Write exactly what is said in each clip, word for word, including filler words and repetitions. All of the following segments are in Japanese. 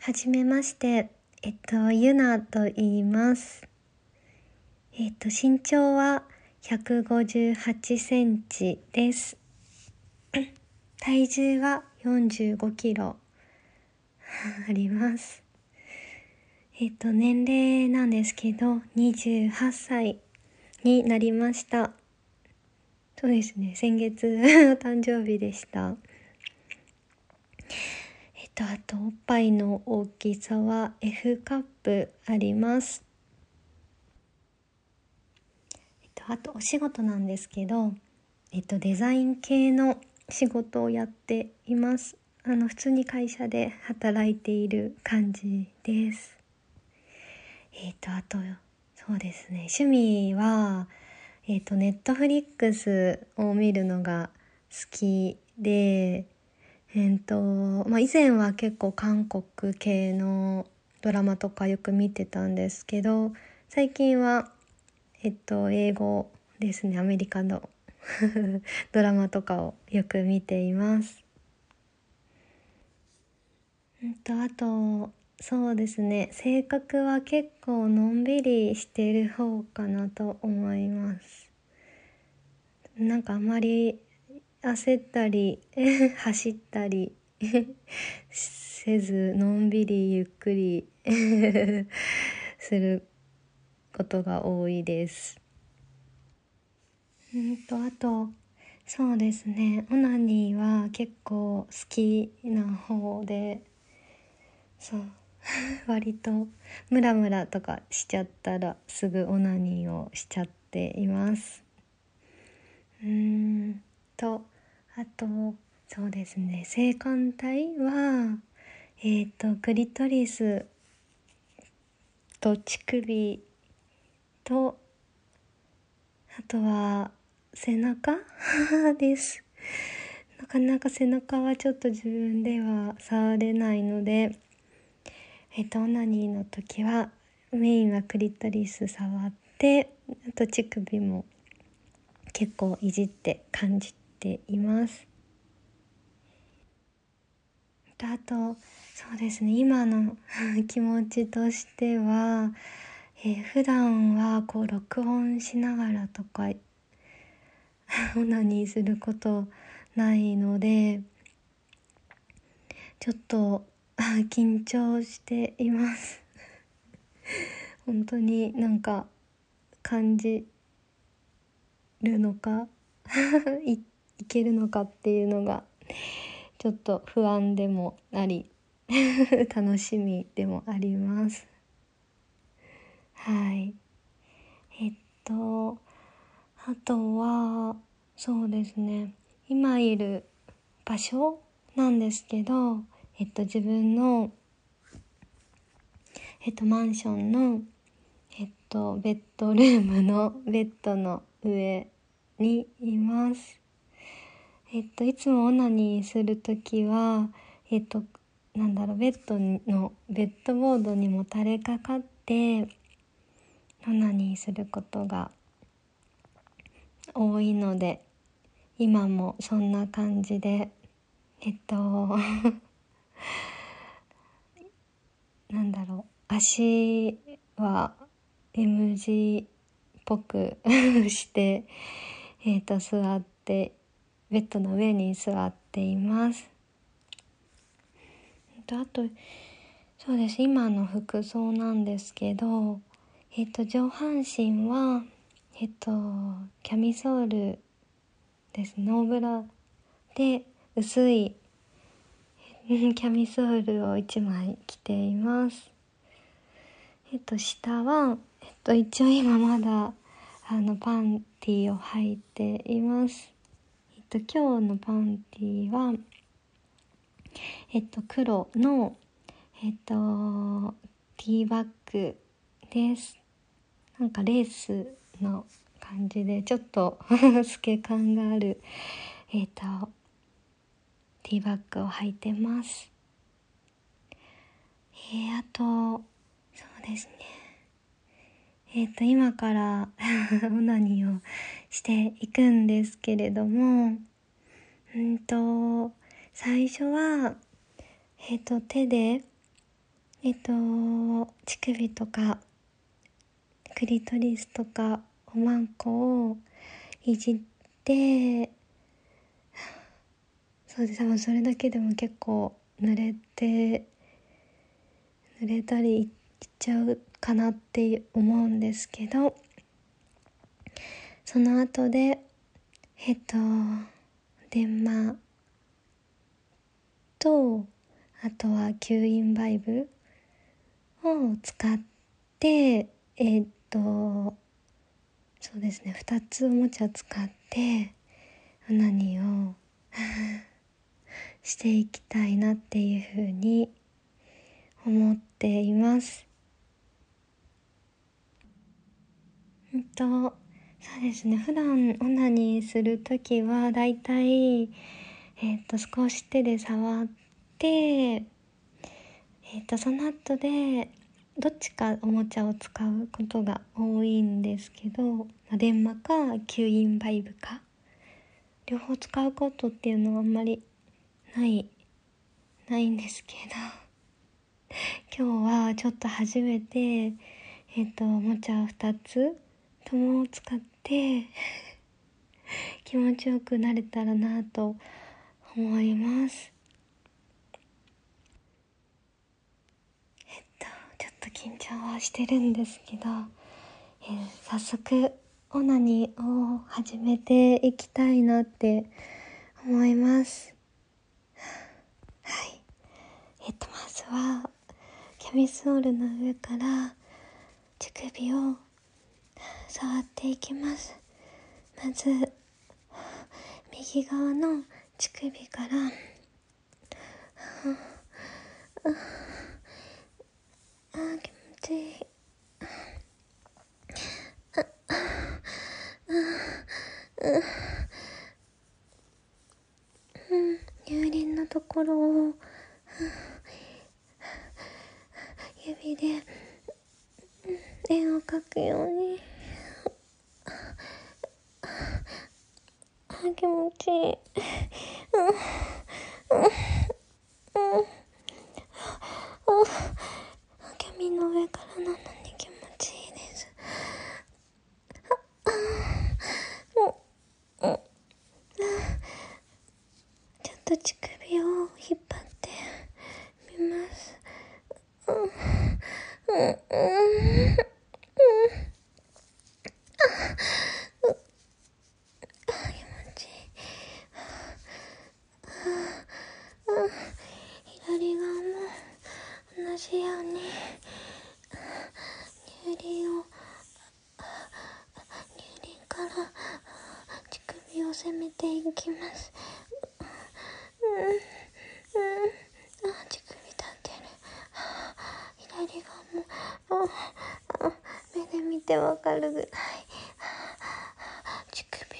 はじめまして、えっと、ゆなと言います。えっと、身長はひゃくごじゅうはちセンチです。体重はよんじゅうごキロあります。えっと、年齢なんですけど、にじゅうはっさいになりました。そうですね、先月お誕生日でした。えっと、あと、おっぱいの大きさは エフ カップあります。えっと、あと、お仕事なんですけど、えっと、デザイン系の仕事をやっています。あの、普通に会社で働いている感じです。えっと、あと、そうですね、趣味は、えっと、ネットフリックスを見るのが好きで、えっと、まあ、以前は結構韓国系のドラマとかよく見てたんですけど、最近は、えっと、英語ですね、アメリカのドラマとかをよく見ています。うんと、あと、そうですね、性格は結構のんびりしてる方かなと思います。なんかあまり焦ったり走ったりせず、のんびりゆっくりすることが多いです。うんとあとそうですね、オナニーは結構好きな方で、そう割とムラムラとかしちゃったらすぐオナニーをしちゃっています。うーんとあとそうですね、性感帯はえっとクリトリスと乳首と、あとは背中です。なかなか背中はちょっと自分では触れないので、えっとオナニーの時はメインはクリトリス触って、あと乳首も結構いじって感じています。あとそうですね、今の気持ちとしては、えー、普段はこう録音しながらとかオナニーすることないので、ちょっと緊張しています本当になんか感じるのかい、いけるのかっていうのがちょっと不安でもあり楽しみでもあります。はい。えっとあとはそうですね、今いる場所なんですけど、えっと自分のえっとマンションのえっとベッドルームのベッドの上にいます。えっといつもオナニーするときはえっとなんだろうベッドのベッドボードにもたれかかってオナニーすることが多いので、今もそんな感じでえっとなんだろう、足は エムジー っぽくしてえっと座ってベッドの上に座っています。あとそうです、今の服装なんですけど、えっと上半身はえっとキャミソールですね、ノーブラで薄いキャミソールをいちまい着ています。えっと下はえっと一応今まだあのパンティを履いています。えっと今日のパンティはえっと黒のえっとティーバッグです。なんかレースの感じでちょっと透け感があるえっとティーバッグを履いてます。えー、あとそうですね、えっと今からオナニーをしていくんですけれども、うんと最初はえっと手でえっと乳首とかクリトリスとかおまんこをいじって、そうです、多分それだけでも結構濡れて濡れたりいっちゃうかなって思うんですけど、その後でえっと電マと、あとは吸引バイブを使って、えっとそうですね、ふたつおもちゃ使ってオナニーをしていきたいなっていうふうに思っています。うんとそうですね、普段オナニーするときはだいたい、えー、と少し手で触って、えー、とその後でどっちかおもちゃを使うことが多いんですけど、まあ、電マか吸引バイブか両方使うことっていうのはあんまりないないんですけど、今日はちょっと初めてえっ、とおもちゃふたつとも使って気持ちよくなれたらなと思います。えっとちょっと緊張はしてるんですけど、えー早速オナニーを始めていきたいなって思います。はい。えっとまずはキャミソールの上から乳首を触っていきます。まず右側の乳首から、あー気持ちいい、乳輪のところを指で円を描くように、あー気持ちいい、キャミの上からなのに気持ちいいです。ちょっと乳首を引っ張ってみます。うんうんうん左側も同じように乳輪を乳輪から乳首を攻めていきます。うんうん、あ、乳首立ってる。左側もああ目で見てわかるぐらい乳首が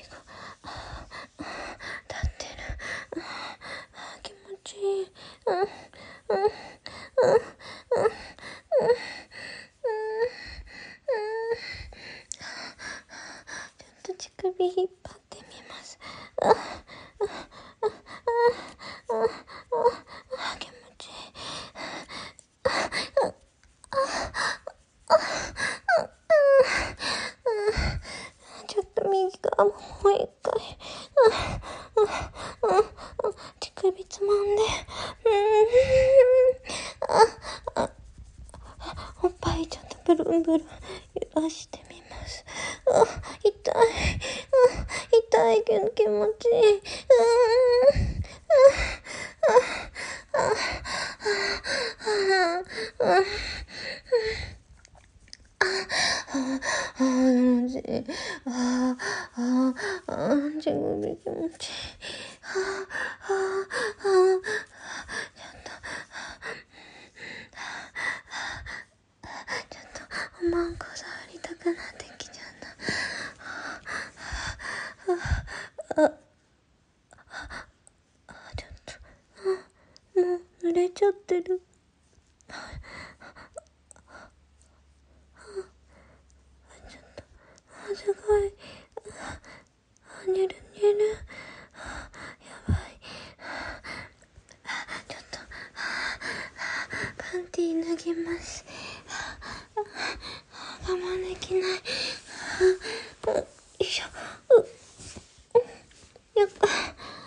立ってる。あ、気持ちいい。うんうんうんうんちょっと乳首引っ張ってみます。ああああああ気持ちいい。ちょっと右側ももう一回。乳首つまんで。うんああおっぱいちょっとブルンブルン揺らしてみます。あ痛い。あ痛いけど気持ちいい。うんあああああああ気持ちいい。ああああ乳首気持ちいい。ああああちょっとちょっとおまんこ触りたくなってきちゃった。あああちょっとあもう濡れちゃってる。ちょっとあすごい。あにゅるにゅる。やばい。ちょっとパンティー脱きます。我慢できない。よいしょ。やっぱ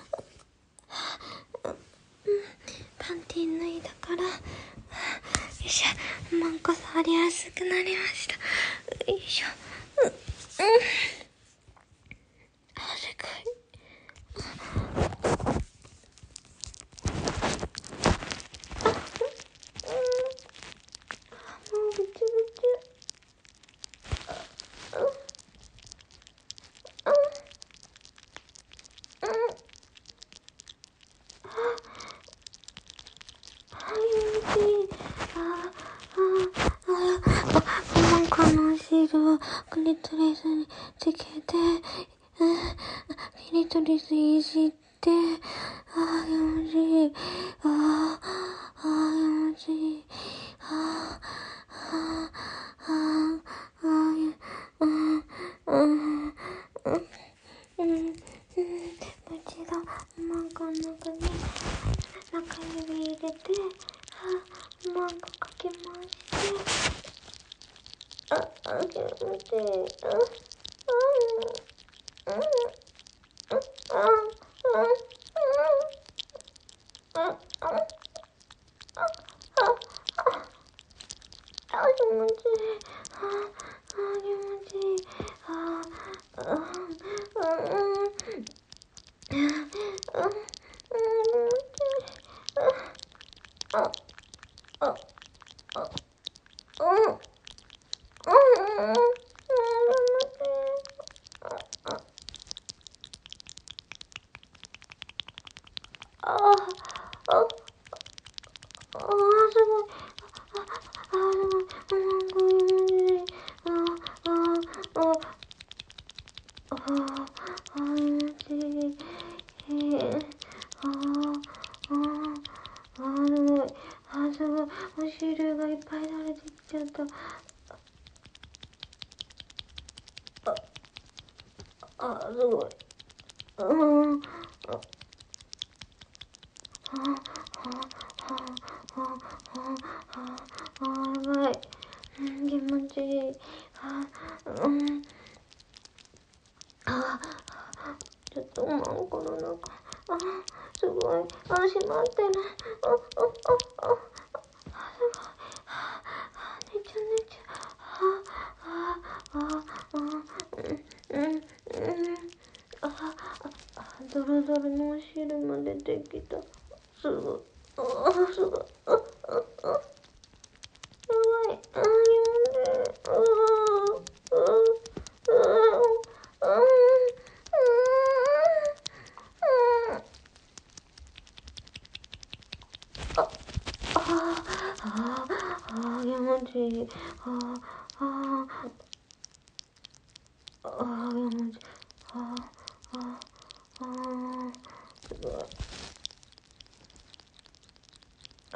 パンティ脱いだから、よいしょ。マンコ触りやすくなりました。よいしょ。うん、うん、あ、すごい。もうぐちゅぐちゅ。マンコのお尻をクリトリスにつけて、クリトリスいじって、あー気持ちいい。あー、あー気持ちいい。あー、あー、あー、あー、うん、うん、うん、うん、もう一度、マンコの中に中指入れて、あ、マンコかき回して、あ、あ、気持ちいい。あ、あ、うん、うん、あ、あ、あ、あ、あ、あ、気持ちいい。あ、あ、気持ちいい。あ、あ、うん、うん、うん、あ、あ、あ、うん、うん、あ、あ、あ、すごい。あ、すごい。あ、あ、あ、あ、あ、気持ちいい。えー、あ、あ、あ、すごい。あ、すごい。お汁がいっぱい垂れてきちゃった。あ、あ、すごい。うん。あ、あ、あ、あ、あ、あ、あ、やばい。うん、気持ちいい。あ、うん。あ、ちょっとマンコの中。あ、すごい。あ、閉まってる。あ、あ、あ、あ、あ、すごい。あ、あ、寝ちゃう寝ちゃう。あ、あ、あ、あ、うん、うん、うん。あ、あ、ドロドロのお汁も出てきた。すごい。あ、すごい。あ、あ、あ、やばい。あ、読んで。あ、あ、あ、あ、あ、あ、あ、あ、気持ちいい。あ、あ、あ、気持ちいい。あ、あ、あ、すごい。あ、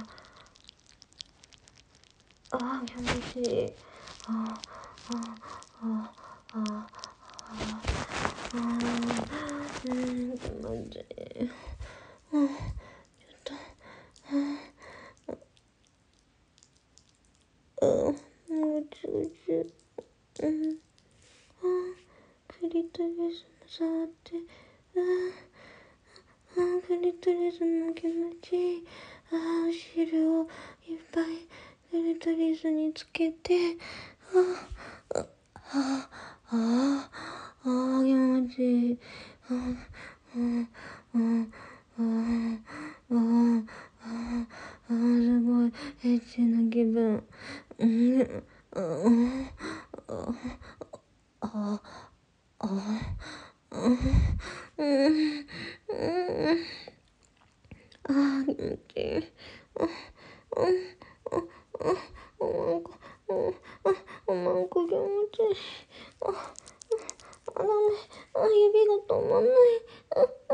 あ、気持ちいい。あ、あ、あ、あ、あ、あ、うん、気持ちいい。うん、ちょっと、うん、ぐちゅぐちゅ。うん、あ、クリトリスも触って、あ、あ、クリトリスも気持ちいい。あ、お汁をいっぱいクリトリスにつけて、あ、あ、あ、あ、あ、気持ちいい。あ、あ、あ、あ、あ、あ、あ、すごいエッチな気分。うん、あ、あ、あ、あ、うん、うん、あ、気持ちいい。あ、うん、あ、あ、おまんこ、うん、あ、おまんこ気持ちいい。あ、あ、ダメ。あ、指が止まんない。あ、あ、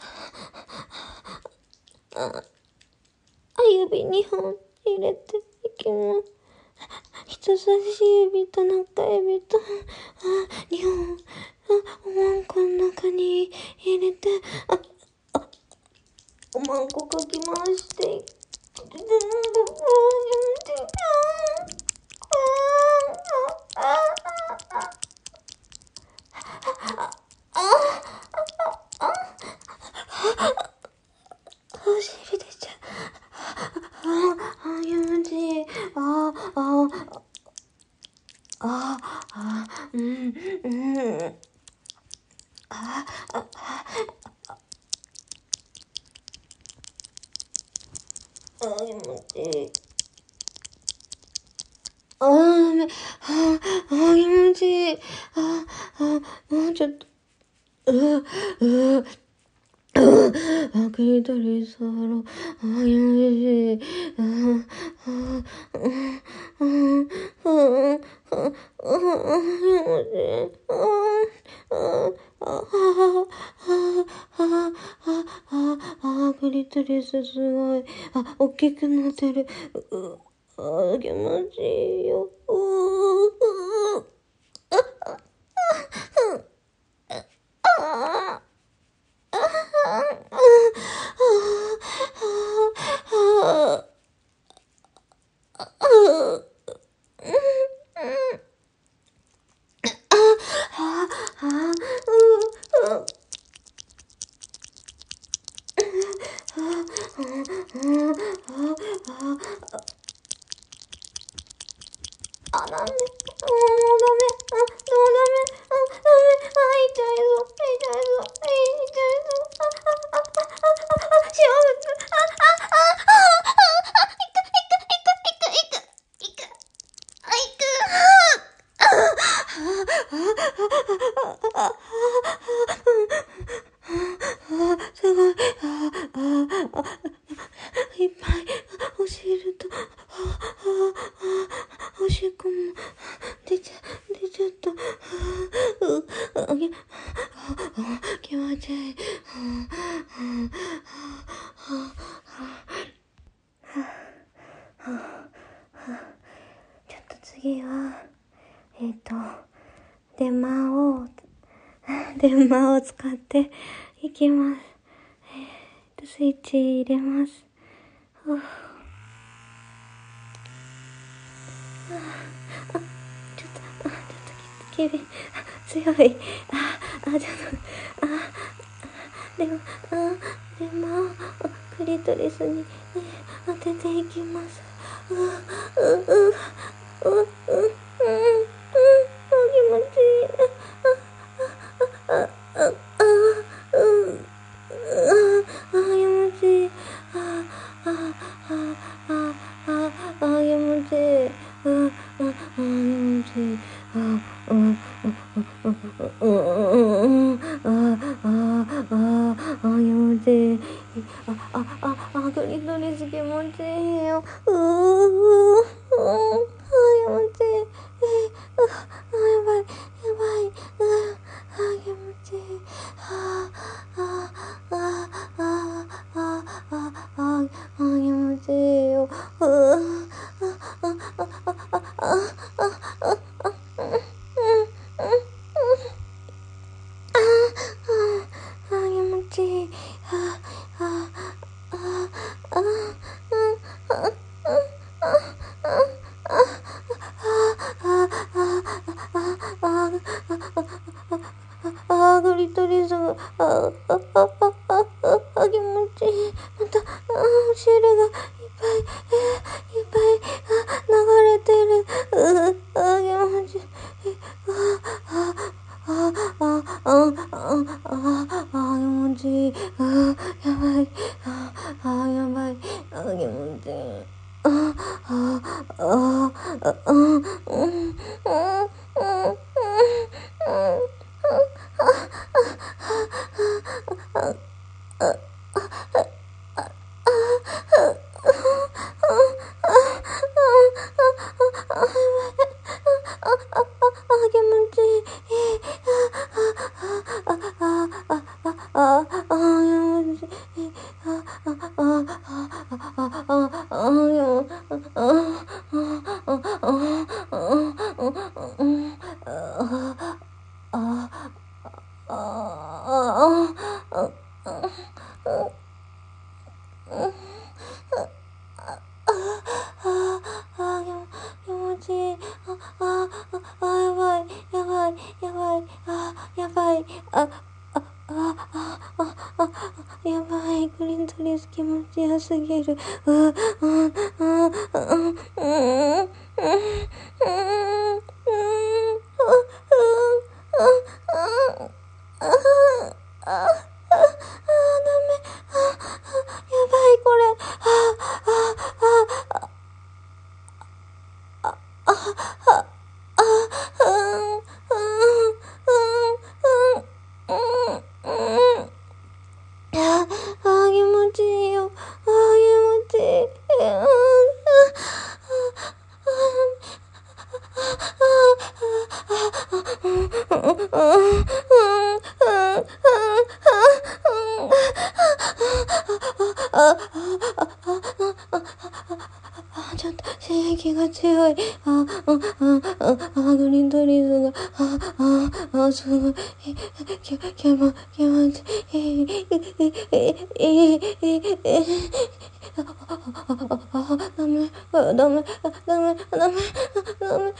あ、指にほん入れて。 きます。人差し指と中指と、あ、にほん、あ、おまんこの中に入れて、あ、あ、おまんこかき回して、で、なんか、あ、でも、あ、あ、あ、あ、あ、お尻出ちゃう。あ、あ、気持ちいい。あ、あ、あ、あ、うん、うん。あ、あ、あ、あ、気持ちいい。あー、あ、あ、気持ちいい。あ、あ、もうちょっと。う、う、あ、クリトリスハロ。あ、気持ちいい。あ、あ、あ、あ、あ、あ、あ、気持ちいい。あ、あ、あ、あ、あ、あ、クリトリスすごい。あ、大きくなってる。う、あ、気持ちいいよ。う、う、あ、あ、ダメ。もうダメ。あ、もうダメ。あ、ダメ。あ、ダメ。あ、痛いぞ。痛いぞ。痛いぞ。あ、あ、あ、あ、あ、あ、あ、幸せ。あ、あ、あ、あ、あ、あ、いく、いく、いく、いく、いく、いく、あ、いく、あ、あ、あ、あ、すごい。あ、あ、あ、いっぱい、お尻と、あ、あ、おしっこも、出ちゃ、出ちゃった。う、あ、ぎ、あ、気持ちいい。ちょっと次は、えっと、電話を、電話を使っていきます。えー、スイッチ入れます。ふう、ちょっと、あ、ちょっとき、きび、強い。あ、あ、ちょっと、あ、でも、あ、でも、クリトリスに当てていきます。う、う、う、う、う、う、う、うん、気持ちいい。あ、あ、あ、あ、うん、あ、気持ちいい。あ、あ、あ、あ、あ、あ、気持ちいい。あ、あ、あ、気持ちいい。あ、あ、あ、うん、あ、あ、あ、あ、気持ちいい。あ、あ、あ、あ、クリトリス気持ちいいよ。うー、うー、あ、気持ちいい。あ、あ、やばい、やばい。うん、あ、気持ちいい。あ、あ、あ、あ、あ、あ、あ、気持ちいいよ。うー、あ、あ、あ、あ、あ、あ、あ、あ、うん、うん、うん、あ、気持ちいい。あ、あ、あ、あ、あ、あ、あー、グリトリスが、あ、あ、あ、あ、あ、あ、あ、気持ちいい。また、あ、お汁がいっぱい、えー、いっぱい、あ、流れてる。う、あ、気持ちいい。あ、あ、あ、あ、あ、あ、あ、あ、気持ちいい。あ、やばい。あ、あ、やばい。あ、気持ちいい。あ、あ、あ、あ、あ、うん、うん、うん、うん、気持ちいい。あ、あ、あ、あ、あ、気持ちいい。あ、あ、あ、あ、あ、あ、あ、あ、あ、 です。気持ちよすぎる。うううううううううちょっと刺激が強い。あ、あ、あ、あ、グリントリーズが、あ、あ、あ、すごい。き、きも、気持ちいい。え、え、え、え、え、あ、あ、ダメ、ダメ、ダメ、ダメ、ダメ、ダメ、ダメ、ダメ、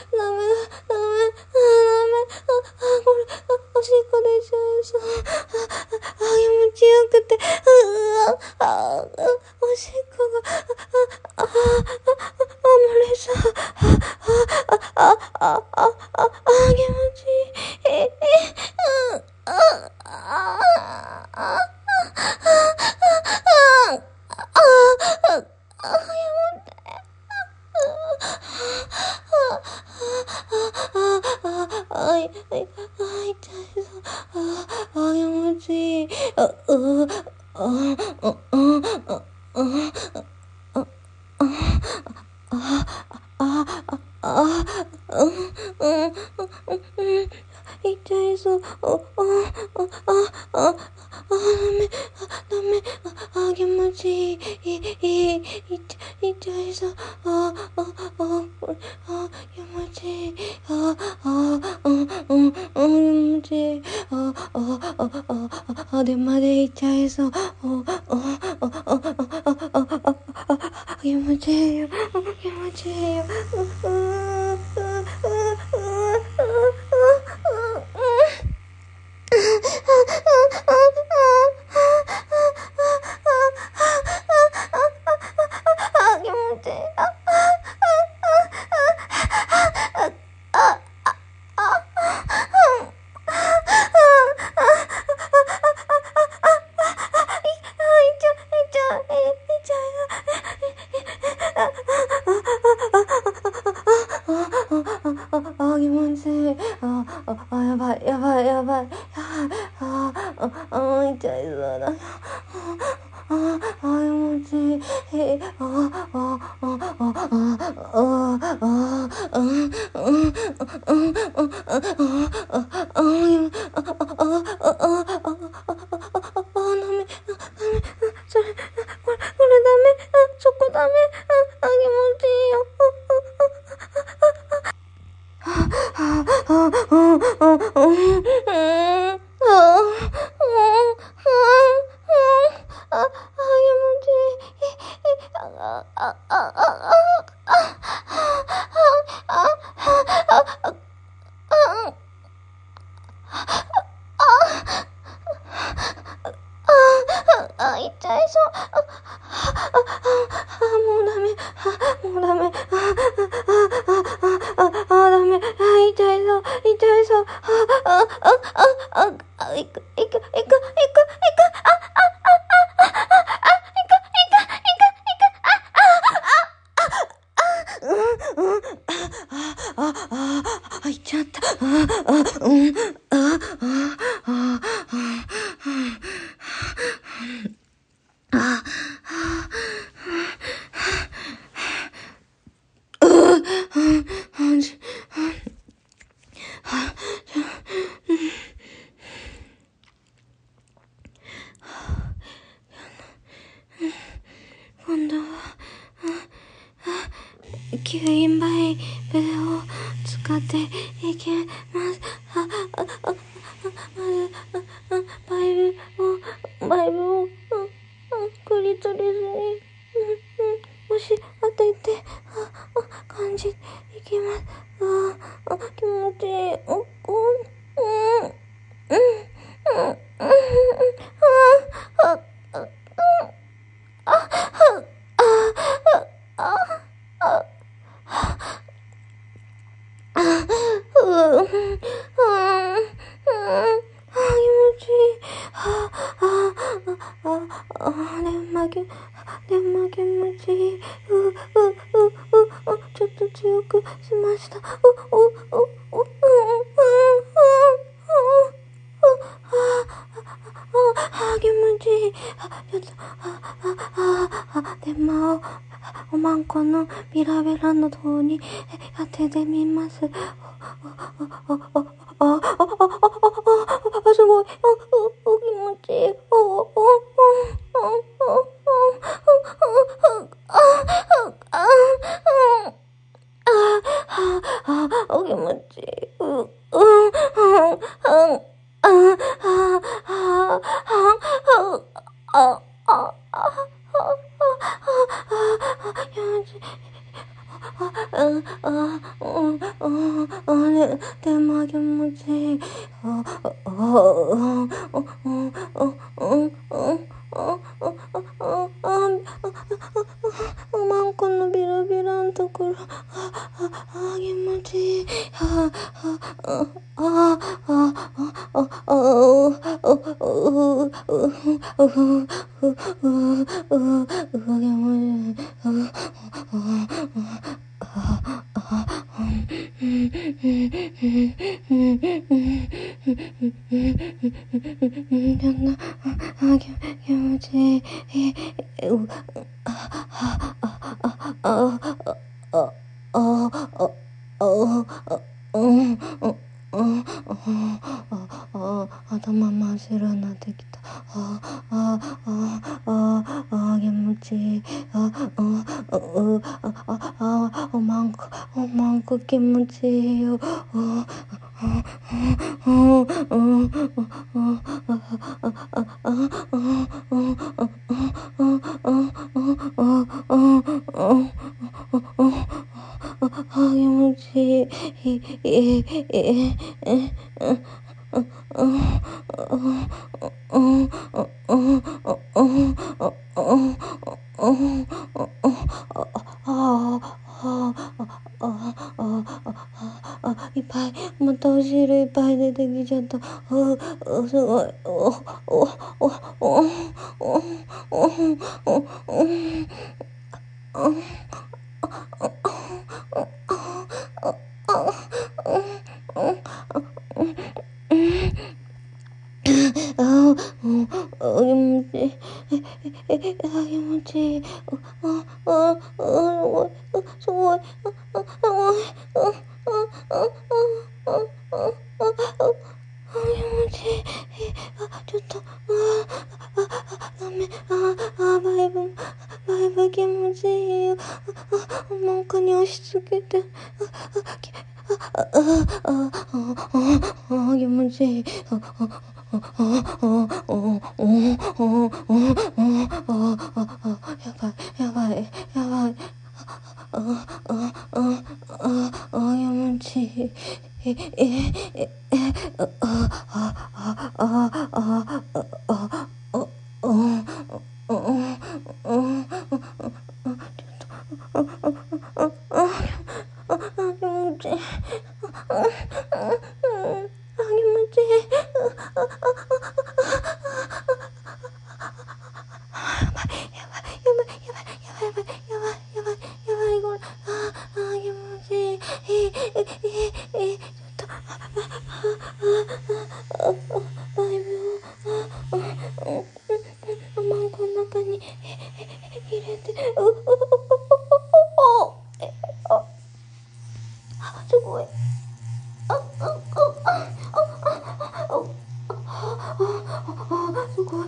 これ、おしっこ出ちゃいそう。あ、気持ちよくて、あ、あ、おしっこが、あ、あ、漏れそう。あ、あ、あ、あ、あ、あ、気持ちいい。え、え、あ、あ、あ、あ、あい、あい、あい、痛いそう。あ、あ、気持ちいい。あ、う、あ、あ、あ、あ、あ、あ、うん、うん、痛いそう。あ、あ、あ、あ、あ、ダメ、ダメ、あ、気持ちいい。いい、いい、痛いそう。あ、あ、あ、これ、あ、気持ちいい。あ、あ、うん、うん、うん、気持ちいい。あ、あ、あ、あ、あ、でまで痛いそう。あ、あ、あ、あ、あ、あ、あ、あ、気持ちいいよ。気持ちいいよ。う、う、う、う、う、あ、気持ちいい。あ、あ、気持ちいい。あ、あ、あ、やばい、やばい、やばい、やばい。あ、あ、あ、痛いそうだ。あ、あ、気持ちいい。え、あ、あ、あ、あ、あ、あ、あ、あ、うん、うん、うん、うん、あ、あ、あ、あ、あ、あ、あ、あ、ダメ、ダメ、それ、これ、これダメ、あ、そこダメ、あ、あ、気持ちいいよ。あ、あ、あ、あ、あ、うん、うん、あ、あ、気持ちいい。あ、あ、あ、あ、あ、あ、痛いそう。あ、あ、あ、もうダメ。あ、もうダメ。あ、あ、あ、あ、あ、あ、ダメ。あ、痛いそう。痛いそう。あ、あ、あ、あ、あ、いく、いく、いく、いく、いく、あ、うん、うん、あ、あ、あ、あ、いっちゃった。あ、あ、うん、あ、あ、あ、あ、今度は、吸引バイブを使っていきます。あ、あ、あ、あ、まず、あ、あ、バイブを、バイブを、うん、うん、クリトリスに、うん、うん、押し当てて、あ、あ、感じていきます。あ、あ、気持ちいい。うん、うん、うん、うん、うん、うん、あ、あ、 ちいい。う、う、う、う、う、ちょっと強くしました。う、う、う、う、うん、うん、うん、うん、あー、気持ちいい。あ、ちょっと、あ、あ、あ、あ、でも、おまんこのビラビラの方に当ててみます。あ、あ、あ、あ、あ、あ、あ、あ、あ、すごい。あ、気持ちいい。あ、あ、あ、気持ちいい。う、うん、うん、うん、あ、あ、あ、あ、気持ちいい。あ、あ、うん、うん、あれ、でも気持ちいい。あ、あ、あ、うん、うん、うん、うん、うん、おまんこのビラビラのところ、あ、あ、あ、気持ちいい。あ、あ、あ、あ、あ、あ、あ、気持ちいい。頭真っ白になってきた。あああああ、気持ちいい。あああああ、おまんこおまんこ気持ちいいよ。ああ気持ちいい。いっぱい、またお汁いっぱい出てきちゃった。う、う、すごい。お、お、お、お、お、お、お、ああ、気持ちいい。え、え、あ、気持ちいい。あ、あ、あ、すごい。すごい。あ、すごい。あ、あ、あ、あ、あ、あ、気持ちいい。あ、ちょっと、あ、あ、あ、ダメ。あ、あ、バイブ、バイブ気持ちいいよ。あ、あ、なんかに押し付けて。あ、あ、あ、あ、あ、気持ちいい。あ、あ、あ、あ、あ、やばい、やばい、やばい。あ、あ、あ、あ、あ、気持ちいい。え、え、え、え、あ、あ、あ、あ、あ、あ、あ、あ、気持ちいい。マンゴの中に入れて、う、う、う、う、あ、すごい。あ、あ、あ、あ、あ、あ、すごい。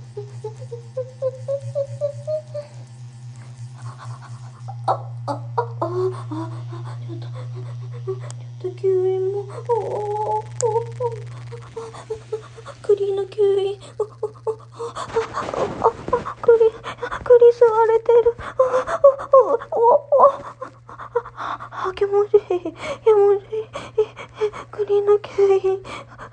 あ、あ、あ、あ、ちょっと、ちょっと吸引も、おー、栗の吸引、栗、栗吸われてる。あ、気持ちいい、気持ちいい。栗の吸引、気持ちいい。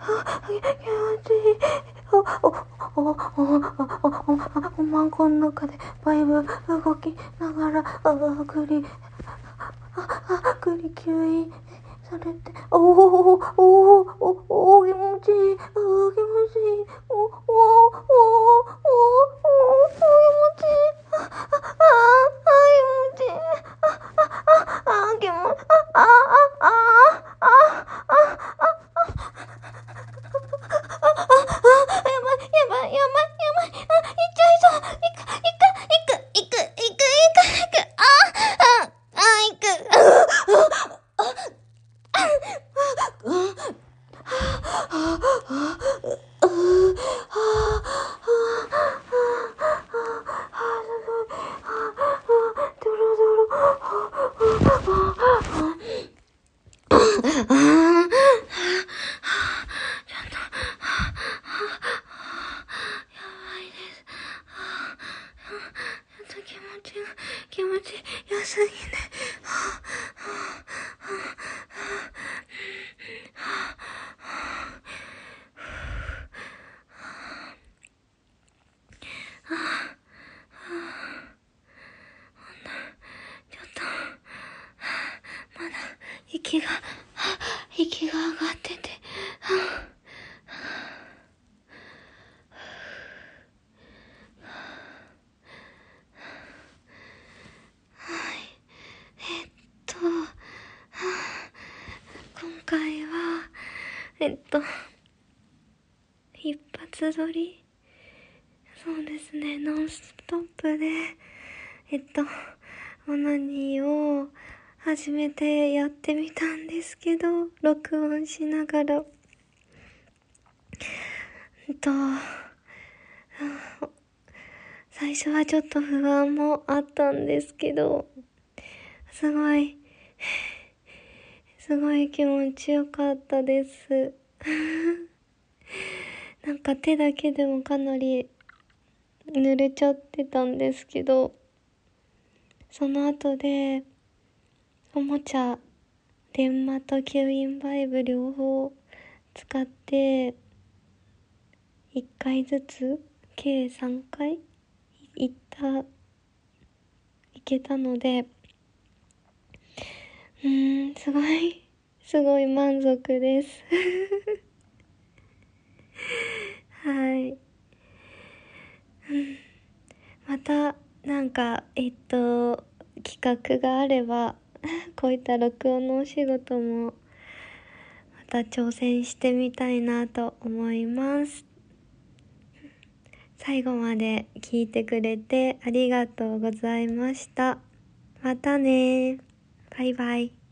おまんこの中でバイブ動きながら、あ、栗、あ、栗吸引されて、おおおおおお気持ちいい、あ、気持ちいい、おおおおおお気持ちいい。 気持ち良すぎて、ちょっとまだ息が息が上がってて、今回はえっと一発撮り、そうですね、ノンストップでえっとオナニーを初めてやってみたんですけど、録音しながらえっと最初はちょっと不安もあったんですけど、すごいすごい気持ちよかったですなんか手だけでもかなり濡れちゃってたんですけど、その後でおもちゃ、電マと吸引バイブ両方使っていっかいずつ計さんかい行った行けたので、うーんすごいすごい満足ですはい、うん、またなんかえっと企画があればこういった録音のお仕事もまた挑戦してみたいなと思います。最後まで聞いてくれてありがとうございました。またね。バイバイ。